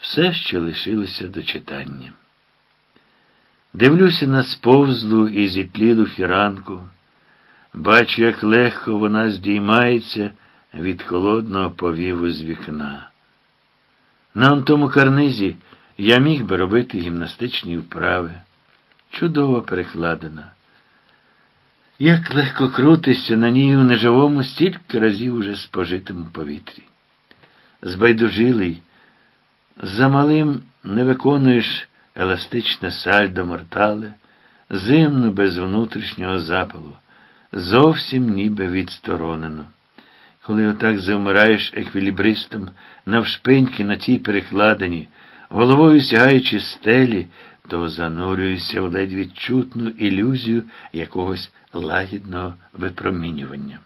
все ще лишилося до читання. Дивлюся на сповзлу і зітлілу фіранку, бачу, як легко вона здіймається від холодного повіву з вікна. На тому карнизі я міг би робити гімнастичні вправи. Чудово перекладена. Як легко крутишся на ній у неживому стільки разів уже спожитому повітрі. Збайдужилий, замалим не виконуєш еластичне сальдо мортале, зимно без внутрішнього запалу, зовсім ніби відсторонено. Коли отак завмираєш еквілібристом навшпиньки на тій перекладині, головою сягаючи стелі, то занурюєшся в ледь відчутну ілюзію якогось лагідного випромінювання.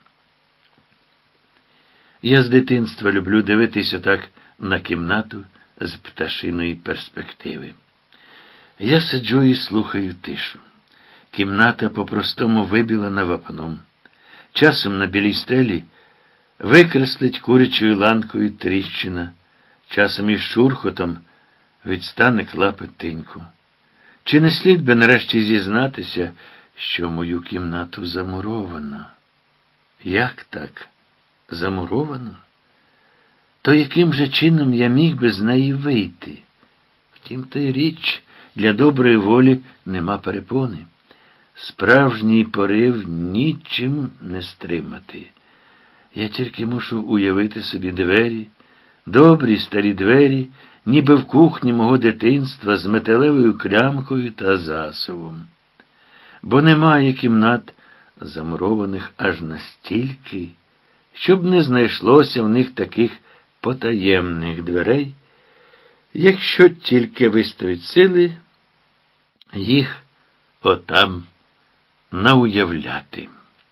Я з дитинства люблю дивитися так на кімнату з пташиної перспективи. Я сиджу і слухаю тишу. Кімната по-простому вибілена вапном. Часом на білій стелі викреслить курячою ланкою тріщина, часом із шурхотом відстане клапоть тиньку. Чи не слід би нарешті зізнатися, що мою кімнату замуровано? Як так? Замуровано? То яким же чином я міг би з неї вийти? Втім, та й річ, для доброї волі нема перепони. Справжній порив нічим не стримати. Я тільки мушу уявити собі двері, добрі старі двері, ніби в кухні мого дитинства з металевою клямкою та засувом. Бо немає кімнат, замурованих аж настільки, щоб не знайшлося в них таких потаємних дверей, якщо тільки вистоять сили їх отам науявляти.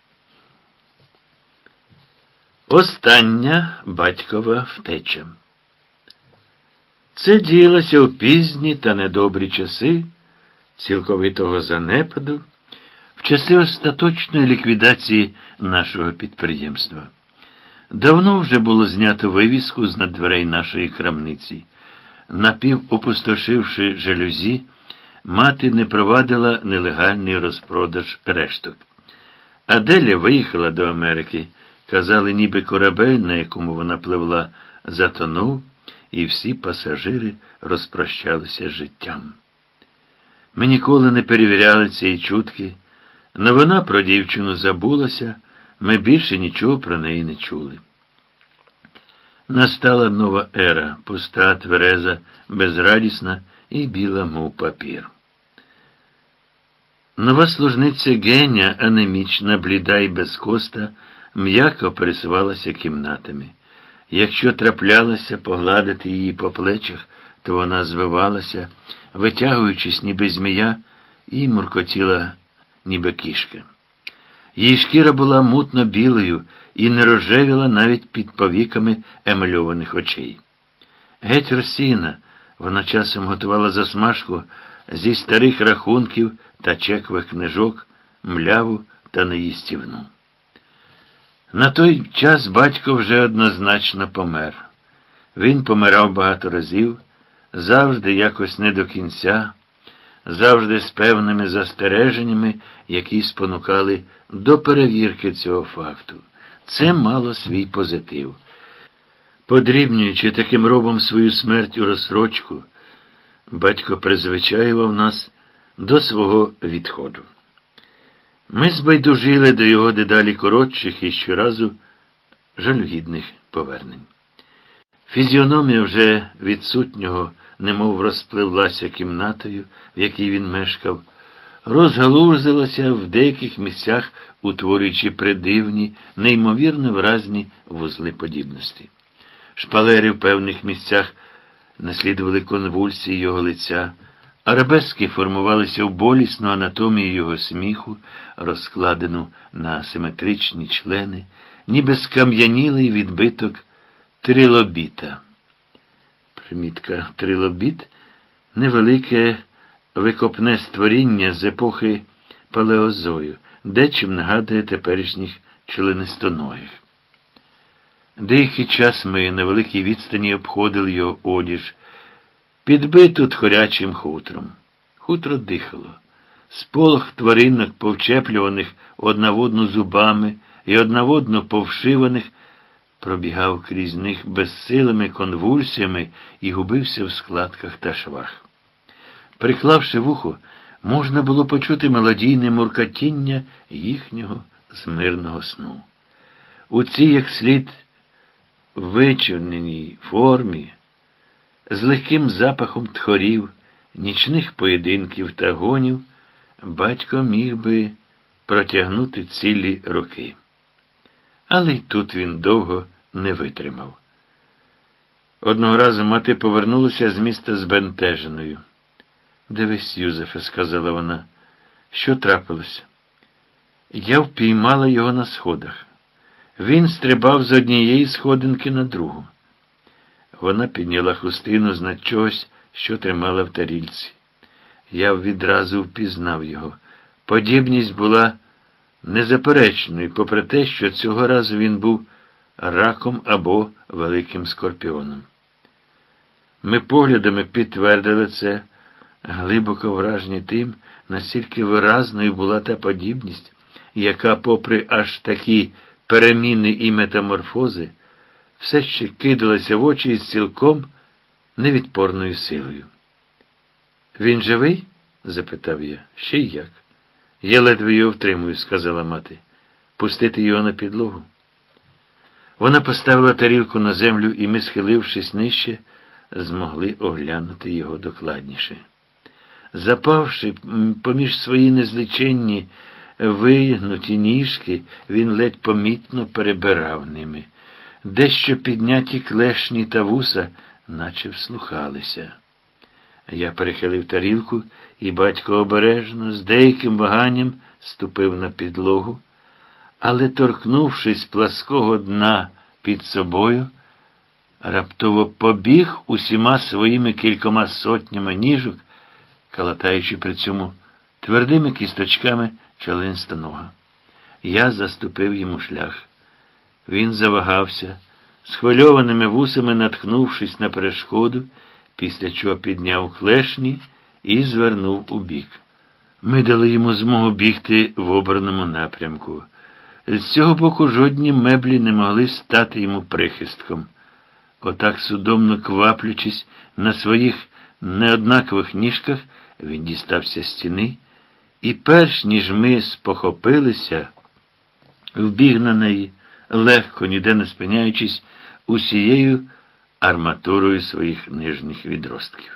Остання батькова втеча. Це діялося у пізні та недобрі часи цілковитого занепаду, в часи остаточної ліквідації нашого підприємства. Давно вже було знято вивіску з над дверей нашої крамниці. Напівопустошивши жалюзі, мати не провадила нелегальний розпродаж решток. Аделя виїхала до Америки. Казали, ніби корабель, на якому вона пливла, затонув, і всі пасажири розпрощалися з життям. Ми ніколи не перевіряли цієї чутки. Новина про дівчину забулася, ми більше нічого про неї не чули. Настала нова ера, пуста, твереза, безрадісна і біла, мов папір. Нова служниця Геня, анемічна, бліда і безкоста, м'яко пересувалася кімнатами. Якщо траплялося погладити її по плечах, то вона звивалася, витягуючись ніби змія, і муркотіла ніби кішка. Її шкіра була мутно-білою і не рожевіла навіть під повіками емальованих очей. Геть розсіяна, вона часом готувала засмажку зі старих рахунків та чекових книжок, мляву та неїстівну. На той час батько вже однозначно помер. Він помирав багато разів, завжди якось не до кінця, завжди з певними застереженнями, які спонукали до перевірки цього факту. Це мало свій позитив. Подрібнюючи таким робом свою смерть у розсрочку, батько призвичаював нас до свого відходу. Ми збайдужили до його дедалі коротших і щоразу жалюгідних повернень. Фізіономія вже відсутнього немов розпливлася кімнатою, в якій він мешкав, розгалузилася в деяких місцях, утворюючи придивні, неймовірно виразні вузли подібності. Шпалери в певних місцях наслідували конвульсії його лиця, арабески формувалися в болісну анатомію його сміху, розкладену на симетричні члени, ніби скам'янілий відбиток трилобіта. Примітка: трилобіт – невелике викопне створіння з епохи палеозою, дечим нагадує теперішніх членистоногих. Деякий час ми на великій відстані обходили його одіж, підбиту тхорячим хутром. Хутро дихало. Сполох тваринок, повчеплюваних одна в одну зубами і одна в одну повшиваних, пробігав крізь них безсилими конвульсіями і губився в складках та швах. Приклавши вухо, можна було почути мелодійне муркотіння їхнього змирного сну. У цій, як слід, вичорненій формі, з легким запахом тхорів, нічних поєдинків та гонів, батько міг би протягнути цілі роки. Але й тут він довго не витримав. Одного разу мати повернулася з міста збентеженою. «Дивись, Юзефе», – сказала вона, – «що трапилося?» Я впіймала його на сходах. Він стрибав з однієї сходинки на другу. Вона підняла хустину з над чогось, що тримала в тарільці. Я відразу впізнав його. Подібність була незаперечною, попри те, що цього разу він був раком або великим скорпіоном. Ми поглядами підтвердили це, глибоко вражені тим, наскільки виразною була та подібність, яка, попри аж такі переміни і метаморфози, все ще кидалася в очі із цілком невідпорною силою. «Він живий?» – запитав я. «Ще й як?» «Я ледве його втримую», – сказала мати. «Пустити його на підлогу?» Вона поставила тарілку на землю, і ми, схилившись нижче, змогли оглянути його докладніше. Запавши поміж свої незліченні вигнуті ніжки, він ледь помітно перебирав ними. Дещо підняті клешні та вуса, наче вслухалися. Я перехилив тарілку, і батько обережно, з деяким ваганням, ступив на підлогу, але, торкнувшись плаского дна під собою, раптово побіг усіма своїми кількома сотнями ніжок, калатаючи при цьому твердими кісточками членистонога. Я заступив йому шлях. Він завагався, схвильованими вусами наткнувшись на перешкоду, після чого підняв клешні і звернув убік. Ми дали йому змогу бігти в обраному напрямку. З цього боку жодні меблі не могли стати йому прихистком. Отак, судомно кваплючись на своїх неоднакових ніжках, він дістався стіни, і перш ніж ми спохопилися, вбіг на неї, легко, ніде не спиняючись, усією арматурою своїх нижніх відростків.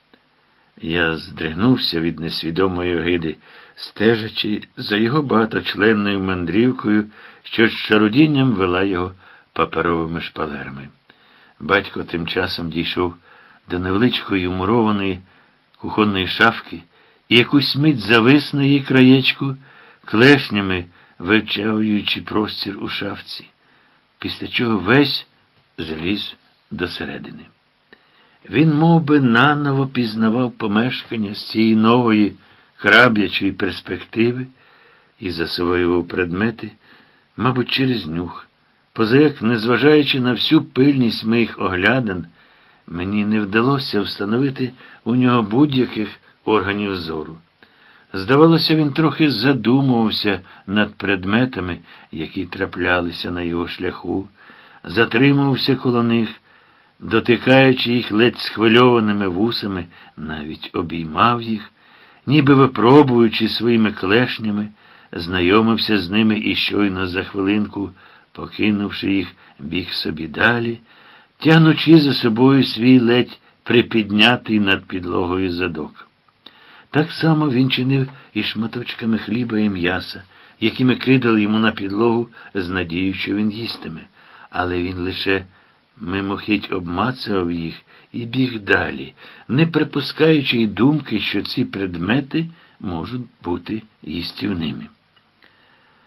Я здригнувся від несвідомої огиди, стежачи за його багаточленною мандрівкою, що з шарудінням вела його паперовими шпалерами. Батько тим часом дійшов до невеличкої мурованої кухонної шафки і якусь мить завис на її краєчку, клешнями вивчаючи простір у шафці, після чого весь зліз досередини. Він мов би, наново пізнавав помешкання з цієї нової краб'ячої перспективи і засвоював предмети, мабуть, через нюх. Позаяк, незважаючи на всю пильність моїх оглядин, мені не вдалося встановити у нього будь-яких органів зору. Здавалося, він трохи задумувався над предметами, які траплялися на його шляху, затримувався коло них, дотикаючи їх ледь схвильованими вусами, навіть обіймав їх, ніби випробуючи своїми клешнями, знайомився з ними і щойно за хвилинку, покинувши їх, біг собі далі, тягнучи за собою свій ледь припіднятий над підлогою задок. Так само він чинив і шматочками хліба і м'яса, якими кидали йому на підлогу з надією, що він їстиме. Але він лише мимохідь обмацував їх і біг далі, не припускаючи й думки, що ці предмети можуть бути їстівними.